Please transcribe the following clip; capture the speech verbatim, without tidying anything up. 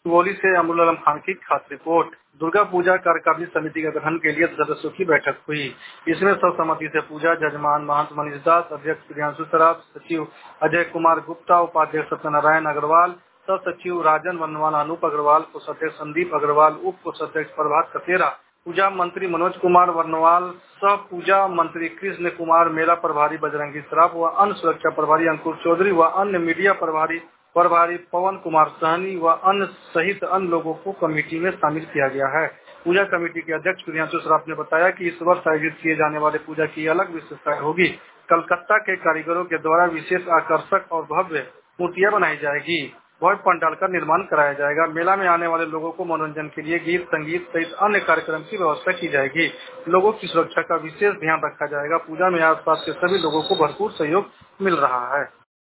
सुगौली से अमरुल आलम खान की खास रिपोर्ट। दुर्गा पूजा कार्यकारिणी समिति के गठन के लिए सदस्यों की बैठक हुई। इसमें सर्वसम्मति से पूजा जजमान महंत मनीष दास, अध्यक्ष प्रियांशु सराफ, सचिव अजय कुमार गुप्ता, उपाध्यक्ष सत्यनारायण अग्रवाल, सह सचिव राजन वर्णवाल, अनूप अग्रवाल, कोषाध्यक्ष संदीप अग्रवाल, उप कोषाध्यक्ष प्रभात कसेरा, पूजा मंत्री मनोज कुमार वर्णवाल, सह पूजा मंत्री कृष्ण कुमार, मेला प्रभारी बजरंगी सराफ व अन्य सुरक्षा प्रभारी अंकुर चौधरी व अन्य मीडिया प्रभारी प्रभारी पवन कुमार सहनी व अन्य सहित अन्य लोगों को कमेटी में शामिल किया गया है। पूजा कमेटी के अध्यक्ष प्रियांशु सराफ ने बताया कि इस वर्ष आयोजित किए जाने वाले पूजा की अलग विशेषता होगी। कलकत्ता के कारीगरों के द्वारा विशेष आकर्षक और भव्य मूर्तियां बनाई जाएगी। भव्य पंडाल का निर्माण कराया जाएगा। मेला में आने वाले लोगों को मनोरंजन के लिए गीत संगीत सहित अन्य कार्यक्रम की व्यवस्था की जाएगी। लोगों की सुरक्षा का विशेष ध्यान रखा जाएगा। पूजा में आसपास के सभी लोगों को भरपूर सहयोग मिल रहा है।